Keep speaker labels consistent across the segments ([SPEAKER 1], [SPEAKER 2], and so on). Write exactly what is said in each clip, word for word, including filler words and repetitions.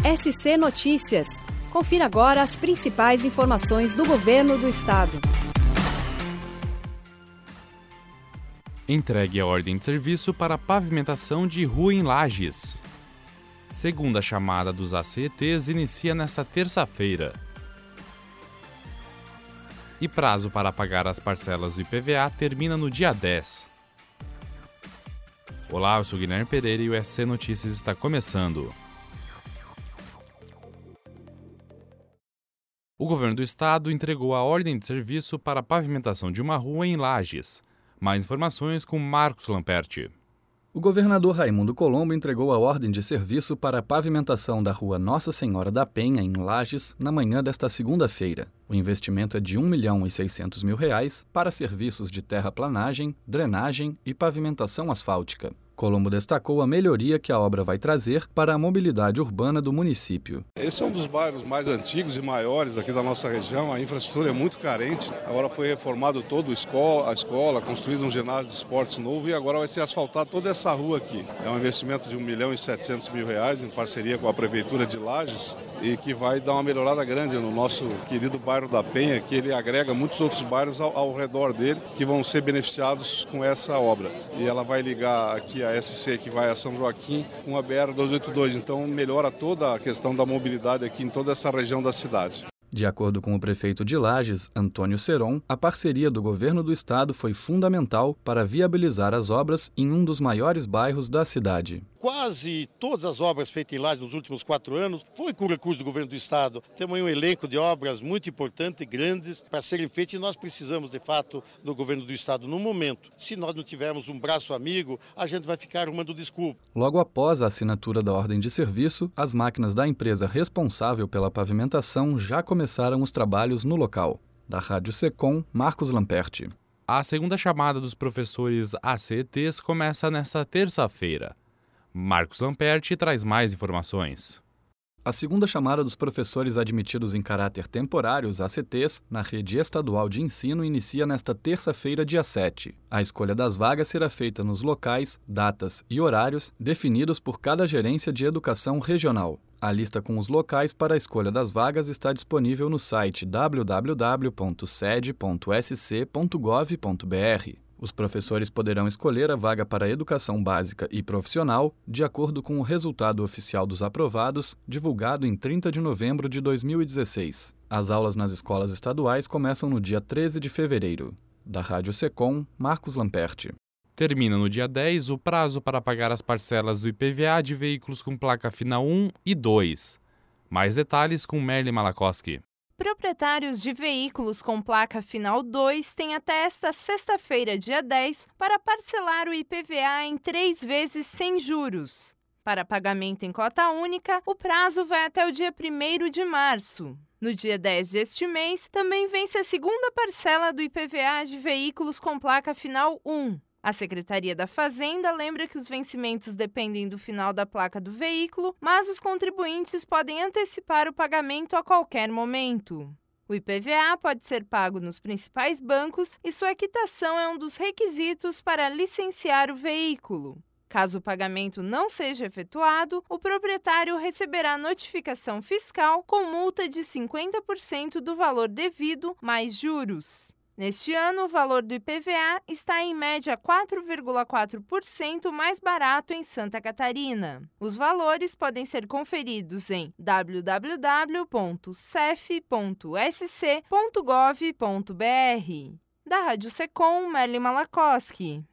[SPEAKER 1] S C Notícias. Confira agora as principais informações do Governo do Estado.
[SPEAKER 2] Entregue a ordem de serviço para pavimentação de rua em Lages. Segunda chamada dos A C E Ts inicia nesta terça-feira. E prazo para pagar as parcelas do I P V A termina no dia dez. Olá, eu sou Guilherme Pereira e o S C Notícias está começando. O Governo do Estado entregou a ordem de serviço para a pavimentação de uma rua em Lages. Mais informações com Marcos Lamperti.
[SPEAKER 3] O governador Raimundo Colombo entregou a ordem de serviço para a pavimentação da rua Nossa Senhora da Penha, em Lages, na manhã desta segunda-feira. O investimento é de um milhão e seiscentos mil reais para serviços de terraplanagem, drenagem e pavimentação asfáltica. Colombo destacou a melhoria que a obra vai trazer para a mobilidade urbana do município.
[SPEAKER 4] Esse é um dos bairros mais antigos e maiores aqui da nossa região. A infraestrutura é muito carente. Agora foi reformado toda a escola, a escola, construído um ginásio de esportes novo e agora vai ser asfaltada toda essa rua aqui. É um investimento de um milhão e setecentos mil reais em parceria com a Prefeitura de Lages e que vai dar uma melhorada grande no nosso querido bairro da Penha, que ele agrega muitos outros bairros ao, ao redor dele que vão ser beneficiados com essa obra. E ela vai ligar aqui a S C, que vai a São Joaquim, com a B R duzentos e oitenta e dois. Então melhora toda a questão da mobilidade aqui em toda essa região da cidade.
[SPEAKER 3] De acordo com o prefeito de Lages, Antônio Seron, a parceria do governo do estado foi fundamental para viabilizar as obras em um dos maiores bairros da cidade.
[SPEAKER 5] Quase todas as obras feitas em Lages nos últimos quatro anos foi com recurso do governo do estado. Temos aí um elenco de obras muito importante e grandes para serem feitas e nós precisamos, de fato, do governo do estado no momento. Se nós não tivermos um braço amigo, a gente vai ficar arrumando desculpa.
[SPEAKER 3] Logo após a assinatura da ordem de serviço, as máquinas da empresa responsável pela pavimentação já começaram Começaram os trabalhos no local. Da Rádio Secom, Marcos Lamperti.
[SPEAKER 2] A segunda chamada dos professores A C E Ts começa nesta terça-feira. Marcos Lamperti traz mais informações.
[SPEAKER 3] A segunda chamada dos professores admitidos em caráter temporário, os A C Ts, na rede estadual de ensino inicia nesta terça-feira, dia sete. A escolha das vagas será feita nos locais, datas e horários definidos por cada gerência de educação regional. A lista com os locais para a escolha das vagas está disponível no site w w w ponto sede ponto s c ponto gov ponto b r. Os professores poderão escolher a vaga para a educação básica e profissional de acordo com o resultado oficial dos aprovados, divulgado em trinta de novembro de dois mil e dezesseis. As aulas nas escolas estaduais começam no dia treze de fevereiro. Da Rádio Secom, Marcos Lamperti.
[SPEAKER 2] Termina no dia dez o prazo para pagar as parcelas do I P V A de veículos com placa final um e dois. Mais detalhes com Merle Malakoski.
[SPEAKER 6] Proprietários de veículos com placa final dois têm até esta sexta-feira, dia dez, para parcelar o I P V A em três vezes sem juros. Para pagamento em cota única, o prazo vai até o dia primeiro de março. No dia dez deste mês, também vence a segunda parcela do I P V A de veículos com placa final um. A Secretaria da Fazenda lembra que os vencimentos dependem do final da placa do veículo, mas os contribuintes podem antecipar o pagamento a qualquer momento. O I P V A pode ser pago nos principais bancos e sua quitação é um dos requisitos para licenciar o veículo. Caso o pagamento não seja efetuado, o proprietário receberá notificação fiscal com multa de cinquenta por cento do valor devido mais juros. Neste ano, o valor do I P V A está em média quatro vírgula quatro por cento mais barato em Santa Catarina. Os valores podem ser conferidos em w w w ponto c e f ponto s c ponto gov ponto b r. Da Rádio Secom, Merle Malakoski.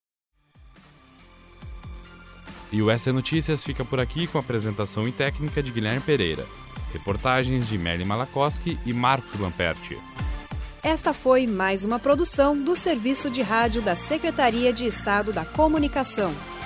[SPEAKER 2] E o S C Notícias fica por aqui com a apresentação e técnica de Guilherme Pereira. Reportagens de Merle Malakoski e Marcos Lamperti.
[SPEAKER 1] Esta foi mais uma produção do Serviço de Rádio da Secretaria de Estado da Comunicação.